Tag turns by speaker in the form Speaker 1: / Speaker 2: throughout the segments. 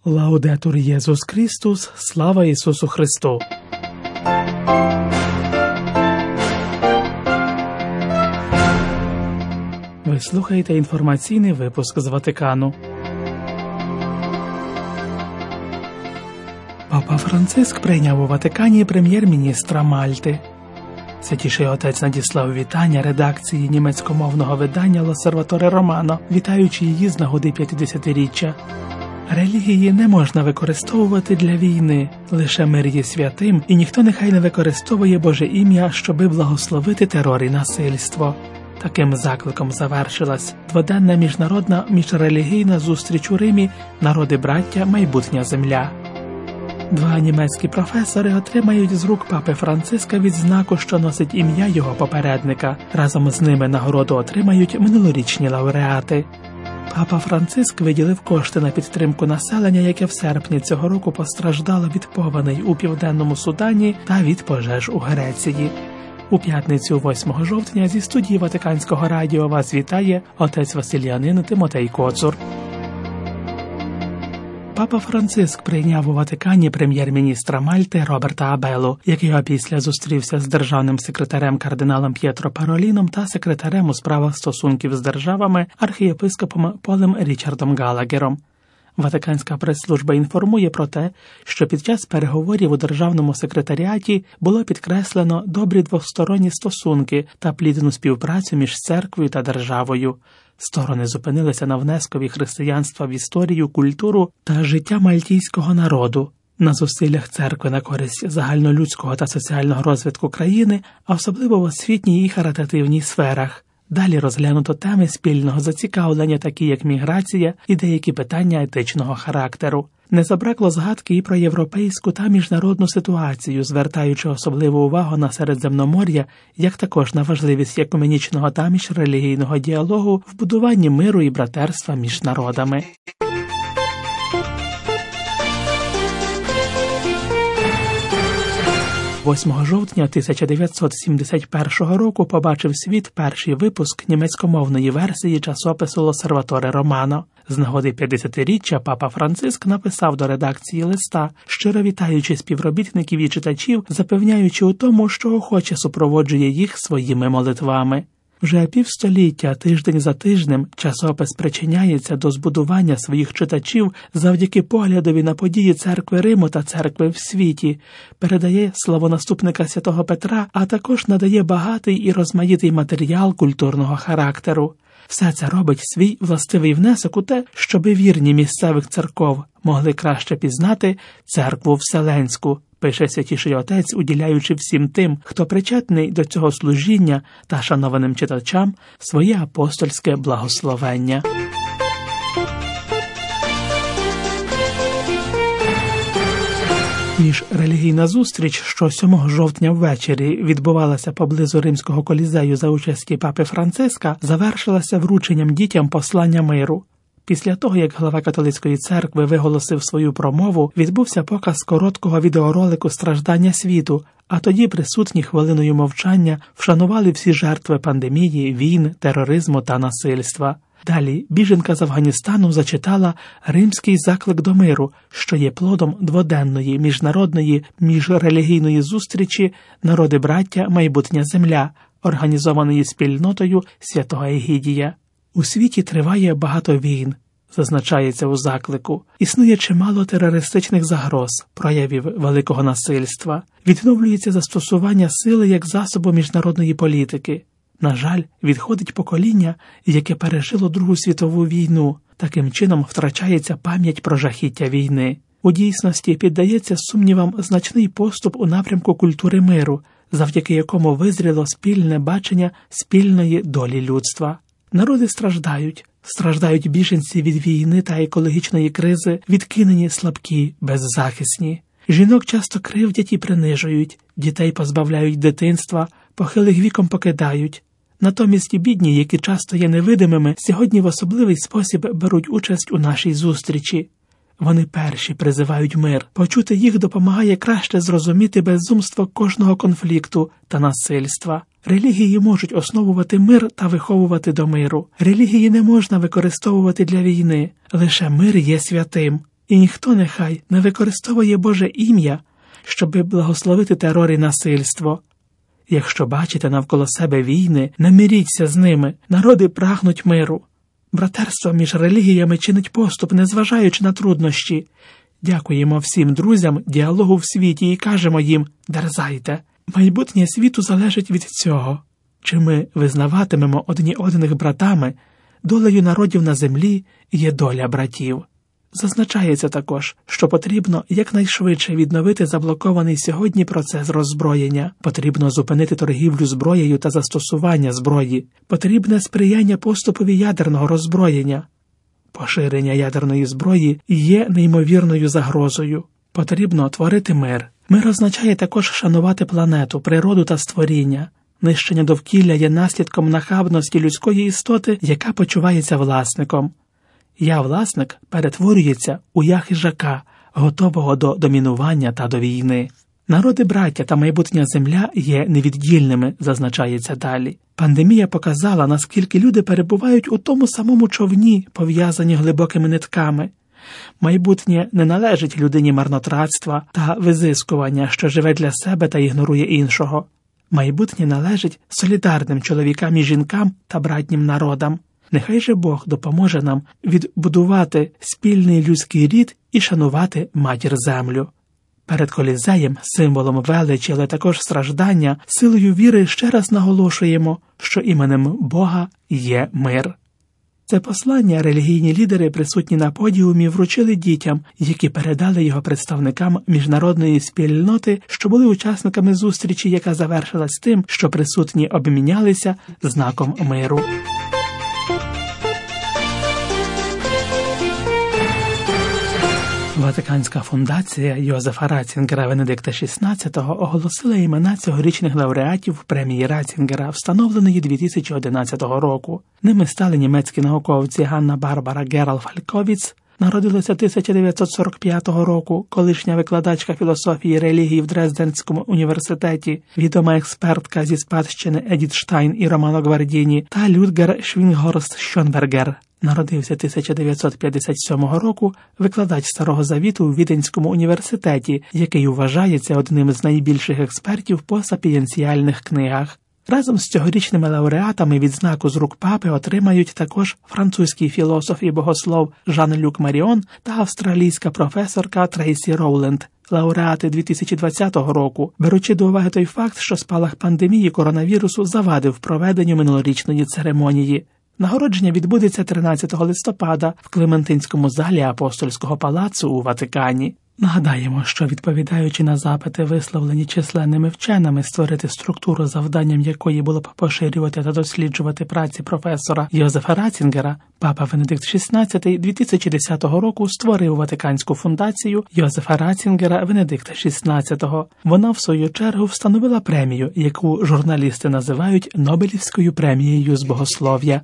Speaker 1: Лаудетур Єсус Христос, слава Ісусу Христу! Ви слухаєте інформаційний випуск з Ватикану. Папа Франциск прийняв у Ватикані прем'єр-міністра Мальти. Святіший Отець надіслав вітання редакції німецькомовного видання «L'Osservatore Romano», вітаючи її з нагоди 50-річчя. Релігії не можна використовувати для війни, лише мир є святим, і ніхто нехай не використовує Боже ім'я, щоби благословити терор і насильство. Таким закликом завершилась дводенна міжнародна міжрелігійна зустріч у Римі «Народи-браття. Майбутня земля». Два німецькі професори отримають з рук папи Франциска відзнаку, що носить ім'я його попередника. Разом з ними нагороду отримають минулорічні лауреати. Папа Франциск виділив кошти на підтримку населення, яке в серпні цього року постраждало від повеней у Південному Судані та від пожеж у Греції. У п'ятницю 8 жовтня зі студії Ватиканського радіо вас вітає отець Василіянин Тимотей Коцур. Папа Франциск прийняв у Ватикані прем'єр-міністра Мальти Роберта Абелу, який опісля зустрівся з державним секретарем кардиналом П'єтро Пароліном та секретарем у справах стосунків з державами архієпископом Полем Річардом Галагером. Ватиканська прес-служба інформує про те, що під час переговорів у державному секретаріаті було підкреслено добрі двосторонні стосунки та плідну співпрацю між церквою та державою. Сторони зупинилися на внескові християнства в історію, культуру та життя мальтійського народу, на зусиллях церкви на користь загальнолюдського та соціального розвитку країни, а особливо в освітній і харитативній сферах. Далі розглянуто теми спільного зацікавлення, такі як міграція і деякі питання етичного характеру. Не забракло згадки і про європейську та міжнародну ситуацію, звертаючи особливу увагу на Середземномор'я, як також на важливість екуменічного та міжрелігійного діалогу в будуванні миру і братерства між народами. – 8 жовтня 1971 року побачив світ перший випуск німецькомовної версії часопису «L'Osservatore Romano». З нагоди 50-річчя папа Франциск написав до редакції листа, щиро вітаючи співробітників і читачів, запевняючи у тому, що охоче супроводжує їх своїми молитвами. Вже півстоліття, тиждень за тижнем, часопис причиняється до збудування своїх читачів завдяки поглядові на події церкви Риму та церкви в світі, передає словонаступника святого Петра, а також надає багатий і розмаїтий матеріал культурного характеру. Все це робить свій властивий внесок у те, щоби вірні місцевих церков могли краще пізнати церкву вселенську, пише Святіший Отець, уділяючи всім тим, хто причетний до цього служіння та шанованим читачам своє апостольське благословення. Міжрелігійна зустріч, що 7 жовтня ввечері відбувалася поблизу Римського колізею за участі папи Франциска, завершилася врученням дітям послання миру. Після того, як глава католицької церкви виголосив свою промову, відбувся показ короткого відеоролику «Страждання світу», а тоді присутні хвилиною мовчання вшанували всі жертви пандемії, війн, тероризму та насильства. Далі біженка з Афганістану зачитала римський заклик до миру, що є плодом дводенної міжнародної міжрелігійної зустрічі «Народи-браття. Майбутня земля», організованої спільнотою святого Егідія. У світі триває багато війн, зазначається у заклику. Існує чимало терористичних загроз, проявів великого насильства. Відновлюється застосування сили як засобу міжнародної політики. На жаль, відходить покоління, яке пережило Другу світову війну. Таким чином втрачається пам'ять про жахіття війни. У дійсності піддається сумнівам значний поступ у напрямку культури миру, завдяки якому визріло спільне бачення спільної долі людства. Народи страждають біженці від війни та екологічної кризи, відкинені, слабкі, беззахисні. Жінок часто кривдять і принижують, дітей позбавляють дитинства, похилих віком покидають. Натомість бідні, які часто є невидимими, сьогодні в особливий спосіб беруть участь у нашій зустрічі. Вони перші призивають мир. Почути їх допомагає краще зрозуміти безумство кожного конфлікту та насильства. Релігії можуть основувати мир та виховувати до миру. Релігії не можна використовувати для війни. Лише мир є святим. І ніхто нехай не використовує Боже ім'я, щоби благословити терор і насильство. Якщо бачите навколо себе війни, не миріться з ними, народи прагнуть миру. Братерство між релігіями чинить поступ, незважаючи на труднощі. Дякуємо всім друзям діалогу в світі і кажемо їм: дерзайте. Майбутнє світу залежить від цього. Чи ми визнаватимемо одні одних братами, долею народів на землі є доля братів. Зазначається також, що потрібно якнайшвидше відновити заблокований сьогодні процес роззброєння. Потрібно зупинити торгівлю зброєю та застосування зброї. Потрібне сприяння поступові ядерного роззброєння. Поширення ядерної зброї є неймовірною загрозою. Потрібно творити мир. Мир означає також шанувати планету, природу та створіння. Нищення довкілля є наслідком нахабності людської істоти, яка почувається власником. Я-власник перетворюється у я-хижака, готового до домінування та до війни. Народи браття та майбутня земля є невіддільними, зазначається далі. Пандемія показала, наскільки люди перебувають у тому самому човні, пов'язані глибокими нитками. Майбутнє не належить людині марнотратства та визискування, що живе для себе та ігнорує іншого. Майбутнє належить солідарним чоловікам і жінкам та братнім народам. Нехай же Бог допоможе нам відбудувати спільний людський рід і шанувати матір-землю. Перед Колізеєм, символом величі, але також страждання, силою віри ще раз наголошуємо, що іменем Бога є мир. Це послання релігійні лідери, присутні на подіумі, вручили дітям, які передали його представникам міжнародної спільноти, що були учасниками зустрічі, яка завершилась тим, що присутні обмінялися знаком миру. Ватиканська фундація Йозефа Ратцінгера Венедикта XVI оголосила імена цьогорічних лауреатів премії Ратцінгера, встановленої 2011 року. Ними стали німецькі науковці Ганна-Барбара Герал-Фальковіц, народилася 1945 року, колишня викладачка філософії і релігії в Дрезденському університеті, відома експертка зі спадщини Едіт Штайн і Романо Гвардіні, та Людгер Швінггорст-Шонбергер. Народився 1957 року, викладач Старого Завіту у Віденському університеті, який вважається одним з найбільших експертів по сапієнціальних книгах. Разом з цьогорічними лауреатами відзнаку з рук папи отримають також французький філософ і богослов Жан-Люк Маріон та австралійська професорка Трейсі Роуленд. Лауреати 2020 року, беручи до уваги той факт, що спалах пандемії коронавірусу завадив проведенню минулорічної церемонії. Нагородження відбудеться 13 листопада в Клементинському залі Апостольського палацу у Ватикані. Нагадаємо, що відповідаючи на запити, висловлені численними вченими, створити структуру, завданням якої було б поширювати та досліджувати праці професора Йозефа Ратцінгера, папа Венедикт XVI 2010 року створив Ватиканську фундацію Йозефа Ратцінгера Венедикта XVI. Вона, в свою чергу, встановила премію, яку журналісти називають Нобелівською премією з богослов'я.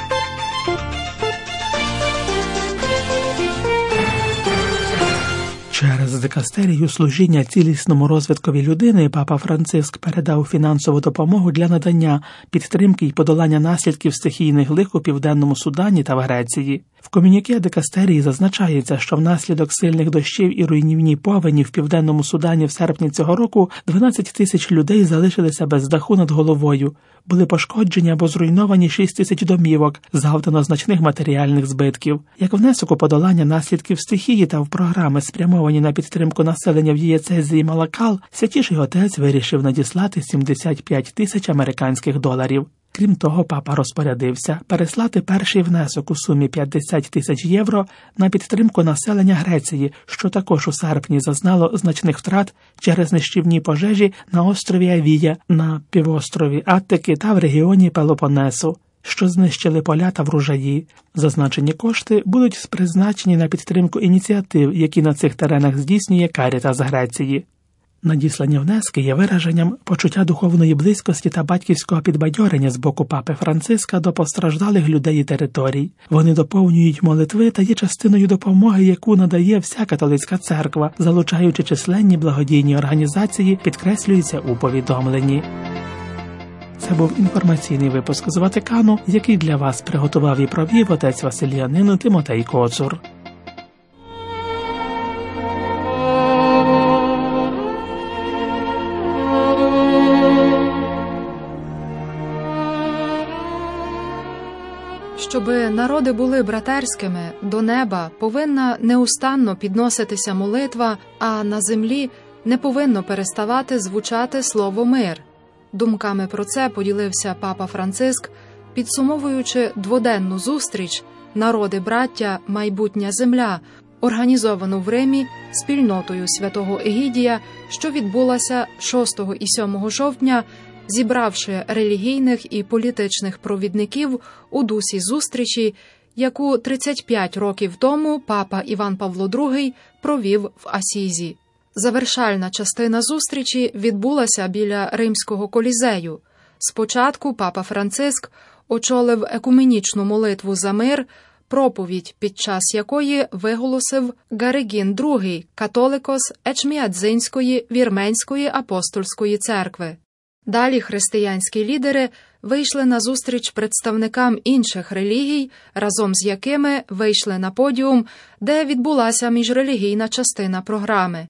Speaker 1: Через дикастерію служіння цілісному розвиткові людини папа Франциск передав фінансову допомогу для надання підтримки і подолання наслідків стихійних лих у Південному Судані та в Греції. В комюніке дикастерії зазначається, що внаслідок сильних дощів і руйнівні повені в Південному Судані в серпні цього року 12 тисяч людей залишилися без даху над головою, були пошкоджені або зруйновані 6 тисяч домівок, завдано значних матеріальних збитків. Як внесок у подолання наслідків стихії та в програми, спрямовані на підтримку населення в дієцезії Малакал, Святіший Отець вирішив надіслати 75 тисяч американських доларів. Крім того, папа розпорядився переслати перший внесок у сумі 50 тисяч євро на підтримку населення Греції, що також у серпні зазнало значних втрат через нищівні пожежі на острові Авія, на півострові Аттики та в регіоні Пелопонесу, що знищили поля та врожаї. Зазначені кошти будуть призначені на підтримку ініціатив, які на цих теренах здійснює Карітас Греції. Надіслані внески є вираженням почуття духовної близькості та батьківського підбадьорення з боку папи Франциска до постраждалих людей і територій. Вони доповнюють молитви та є частиною допомоги, яку надає вся католицька церква, залучаючи численні благодійні організації, підкреслюється у повідомленні. Це був інформаційний випуск з Ватикану, який для вас приготував і провів отець Василіянин Тимотей Коцур.
Speaker 2: Щоби народи були братерськими, до неба повинна неустанно підноситися молитва, а на землі не повинно переставати звучати слово «мир». Думками про це поділився папа Франциск, підсумовуючи дводенну зустріч «Народи, браття, майбутня земля», організовану в Римі спільнотою святого Егідія, що відбулася 6 і 7 жовтня, зібравши релігійних і політичних провідників у дусі зустрічі, яку 35 років тому папа Іван Павло II провів в Асізі. Завершальна частина зустрічі відбулася біля Римського колізею. Спочатку папа Франциск очолив екуменічну молитву за мир, проповідь, під час якої виголосив Гаригін II, католикос Ечміадзинської Вірменської апостольської церкви. Далі християнські лідери вийшли на зустріч представникам інших релігій, разом з якими вийшли на подіум, де відбулася міжрелігійна частина програми.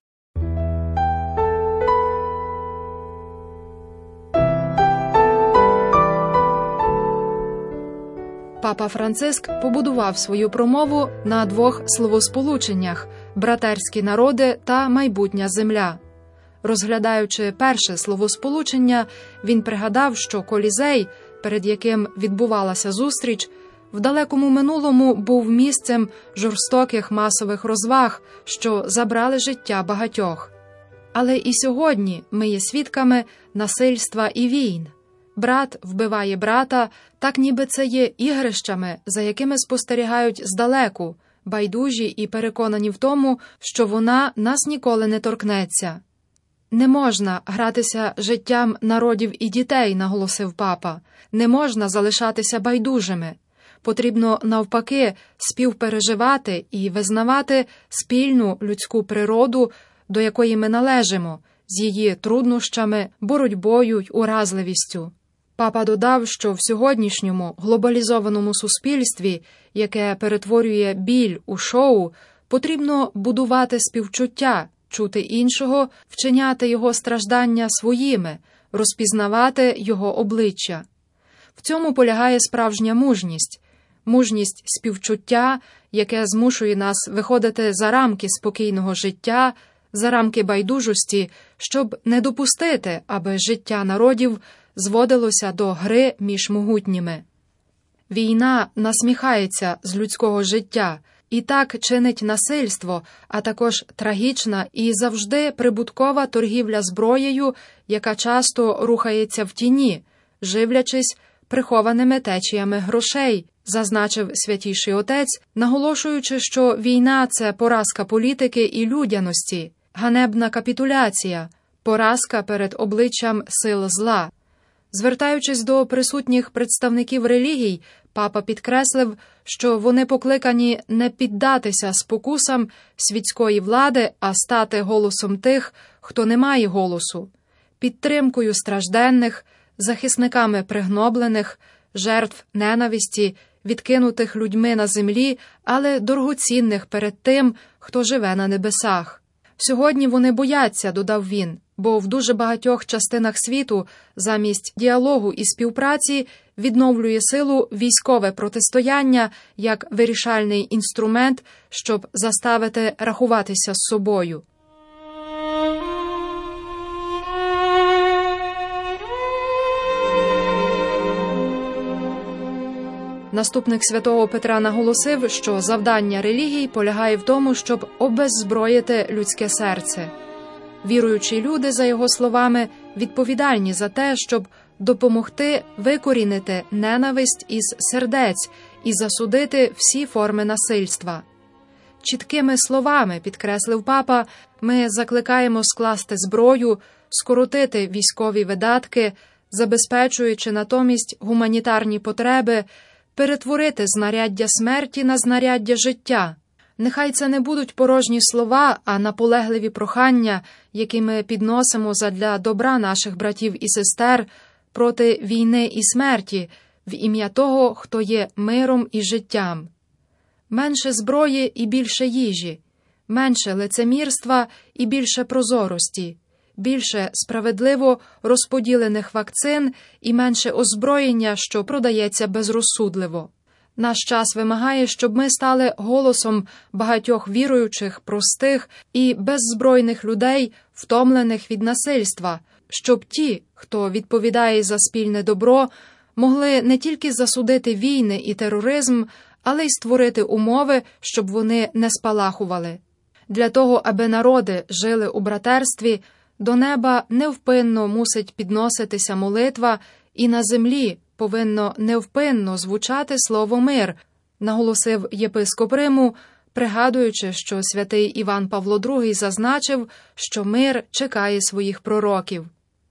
Speaker 2: Папа Франциск побудував свою промову на двох словосполученнях «братерські народи» та «майбутня земля». Розглядаючи перше словосполучення, він пригадав, що колізей, перед яким відбувалася зустріч, в далекому минулому був місцем жорстоких масових розваг, що забрали життя багатьох. Але і сьогодні ми є свідками насильства і війн. Брат вбиває брата, так ніби це є ігрищами, за якими спостерігають здалеку, байдужі і переконані в тому, що вона нас ніколи не торкнеться. «Не можна гратися життям народів і дітей», – наголосив папа. «Не можна залишатися байдужими. Потрібно, навпаки, співпереживати і визнавати спільну людську природу, до якої ми належимо, з її труднощами, боротьбою й уразливістю». Папа додав, що в сьогоднішньому глобалізованому суспільстві, яке перетворює біль у шоу, потрібно будувати співчуття, чути іншого, вчиняти його страждання своїми, розпізнавати його обличчя. В цьому полягає справжня мужність. Мужність співчуття, яке змушує нас виходити за рамки спокійного життя, за рамки байдужості, щоб не допустити, аби життя народів зводилося до гри між могутніми. Війна насміхається з людського життя, і так чинить насильство, а також трагічна і завжди прибуткова торгівля зброєю, яка часто рухається в тіні, живлячись прихованими течіями грошей, зазначив Святійший Отець, наголошуючи, що війна – це поразка політики і людяності, ганебна капітуляція, поразка перед обличчям сил зла. Звертаючись до присутніх представників релігій, папа підкреслив, що вони покликані не піддатися спокусам світської влади, а стати голосом тих, хто не має голосу, підтримкою стражденних, захисниками пригноблених, жертв ненависті, відкинутих людьми на землі, але дорогоцінних перед тим, хто живе на небесах. Сьогодні вони бояться, додав він, бо в дуже багатьох частинах світу замість діалогу і співпраці відновлює силу військове протистояння як вирішальний інструмент, щоб заставити рахуватися з собою. Наступник святого Петра наголосив, що завдання релігій полягає в тому, щоб обеззброїти людське серце. Віруючі люди, за його словами, відповідальні за те, щоб допомогти викорінити ненависть із сердець і засудити всі форми насильства. Чіткими словами, підкреслив папа, ми закликаємо скласти зброю, скоротити військові видатки, забезпечуючи натомість гуманітарні потреби, перетворити знаряддя смерті на знаряддя життя. Нехай це не будуть порожні слова, а наполегливі прохання, які ми підносимо задля добра наших братів і сестер проти війни і смерті, в ім'я того, хто є миром і життям. Менше зброї і більше їжі, менше лицемірства і більше прозорості, більше справедливо розподілених вакцин і менше озброєння, що продається безрозсудливо. Наш час вимагає, щоб ми стали голосом багатьох віруючих, простих і беззбройних людей, втомлених від насильства, щоб ті, хто відповідає за спільне добро, могли не тільки засудити війни і тероризм, але й створити умови, щоб вони не спалахували. Для того, аби народи жили у братерстві, до неба невпинно мусить підноситися молитва, і на землі повинно невпинно звучати слово «мир», наголосив єпископ Риму, пригадуючи, що святий Іван Павло II зазначив, що мир чекає своїх пророків.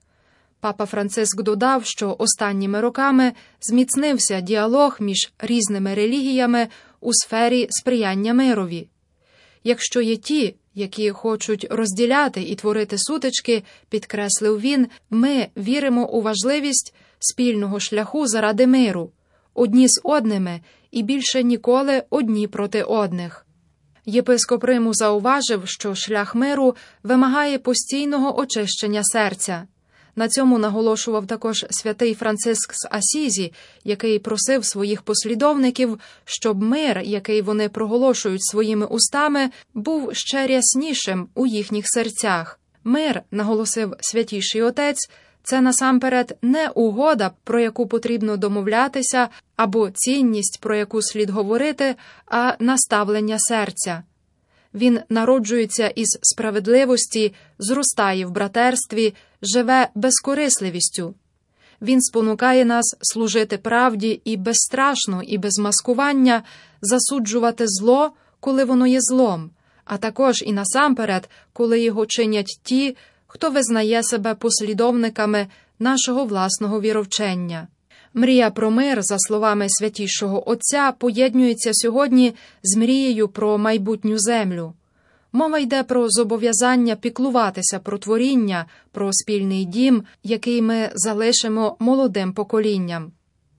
Speaker 2: Папа Франциск додав, що останніми роками зміцнився діалог між різними релігіями у сфері сприяння мирові. Якщо є ті, які хочуть розділяти і творити сутички, підкреслив він, ми віримо у важливість спільного шляху заради миру, одні з одними і більше ніколи одні проти одних. Єпископ Риму зауважив, що шлях миру вимагає постійного очищення серця. На цьому наголошував також святий Франциск з Асізі, який просив своїх послідовників, щоб мир, який вони проголошують своїми устами, був ще ряснішим у їхніх серцях. Мир, наголосив Святіший Отець, це насамперед не угода, про яку потрібно домовлятися, або цінність, про яку слід говорити, а наставлення серця. Він народжується із справедливості, зростає в братерстві, живе безкорисливістю. Він спонукає нас служити правді і безстрашно, і без маскування, засуджувати зло, коли воно є злом, а також і насамперед, коли його чинять ті, хто визнає себе послідовниками нашого власного віровчення. Мрія про мир, за словами Святішого Отця, поєднується сьогодні з мрією про майбутню землю. Мова йде про зобов'язання піклуватися про творіння, про спільний дім, який ми залишимо молодим поколінням.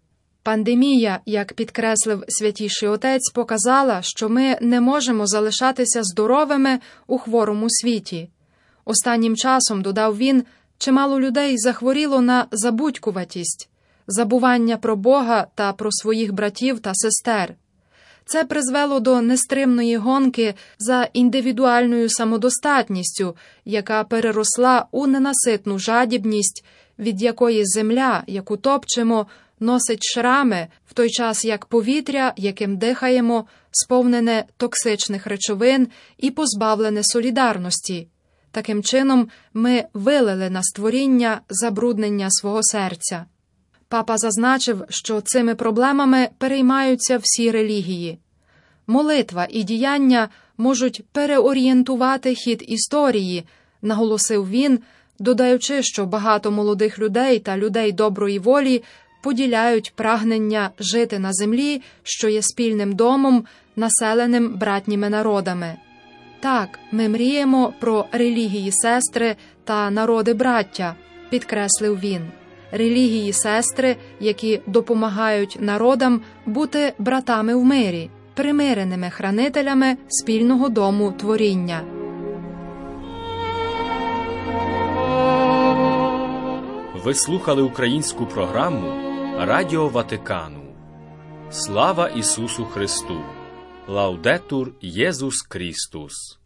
Speaker 2: Пандемія, як підкреслив Святіший Отець, показала, що ми не можемо залишатися здоровими у хворому світі. Останнім часом, додав він, чимало людей захворіло на забудькуватість, забування про Бога та про своїх братів та сестер. Це призвело до нестримної гонки за індивідуальною самодостатністю, яка переросла у ненаситну жадібність, від якої земля, яку топчемо, носить шрами, в той час як повітря, яким дихаємо, сповнене токсичних речовин і позбавлене солідарності. Таким чином, ми вилили на створіння забруднення свого серця. Папа зазначив, що цими проблемами переймаються всі релігії. Молитва і діяння можуть переорієнтувати хід історії, наголосив він, додаючи, що багато молодих людей та людей доброї волі поділяють прагнення жити на землі, що є спільним домом, населеним братніми народами. Так, ми мріємо про релігії-сестри та народи-браття, підкреслив він. Релігії-сестри, які допомагають народам бути братами в мирі, примиреними хранителями спільного дому творіння.
Speaker 3: Ви слухали українську програму Радіо Ватикану. Слава Ісусу Христу! Лаудетур Єсус Христос!